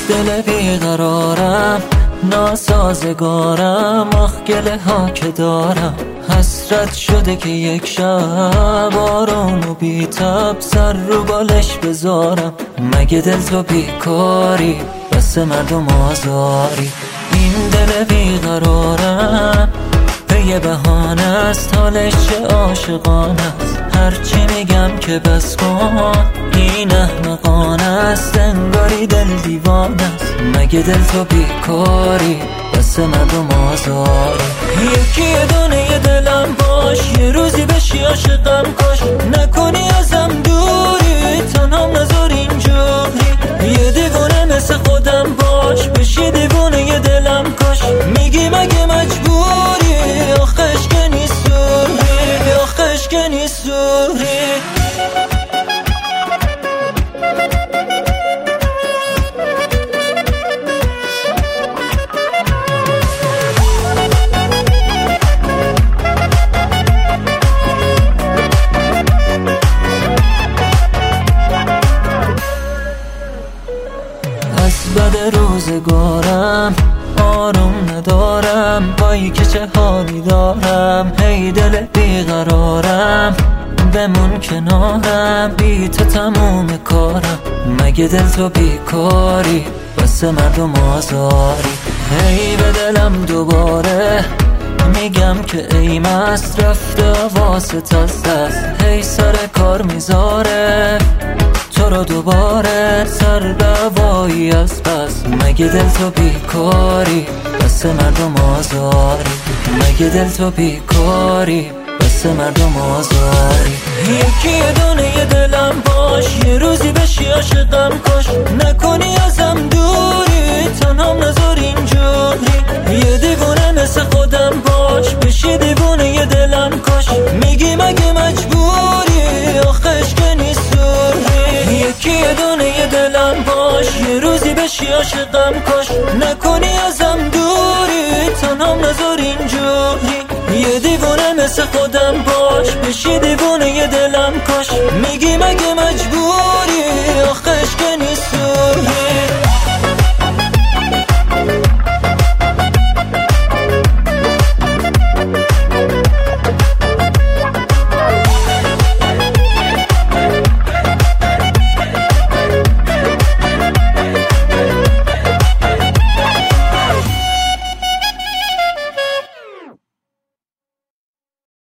دل بیقرارم ناسازگارم، آخ گله ها که دارم. حسرت شده که یک شب آروم و بی تب سر رو بالش بذارم. مگه دل تو بیکاری بس مردم آزاری؟ این دل بیقرارم به یه بهانه است، حالش چه عاشقانه است. هرچی میگم که بس کن این احمقانه است، انگاری دل دیوانه است. مگه دل تو بیکاری بس مردم آزاری؟ یکی دونه دلم باش، یه روزی بشی عاشقم کاش. نکنی ازم دوری تنهام نذار اینجوری. یه دیوونه مثل خودم باش، بشی دیوونه دلم کاش. میگی مگه مجبوری؟ آخش که نیستوری، آخش که نیستوری. بد روزگارم آروم ندارم، وای که چه حالی دارم. هی دل بیقرارم بمون کنارم، بی تو تموم کارم. مگه دل تو بیکاری بس مردم آزاری؟ هی به دلم دوباره میگم که ای مست رفته واسه از دست. هی سر کار میذاره تو رو دوباره سر دوایی از پس. مگه دل تو بیکاری بس مردم آزاری؟ مگه دل تو بیکاری بس مردم آزاری؟ یکی دونه دلم باش، یه روزی بشی عاشقم کاش. نکنی ازم دوری تنهام نذار اینجوری. یه دیوونه مثل خودم باش، بشی دیوونه دلم کاش. میگی مگه مجبوری؟ آخش که نیستوری. یکی دونه دلم باش، یه روزی بشی عاشقم کاش. نکنی ازم دوری تنهام نذار اینجوری. یه دیوونه مثل خودم باش، بشی دیوونه دلم کاش.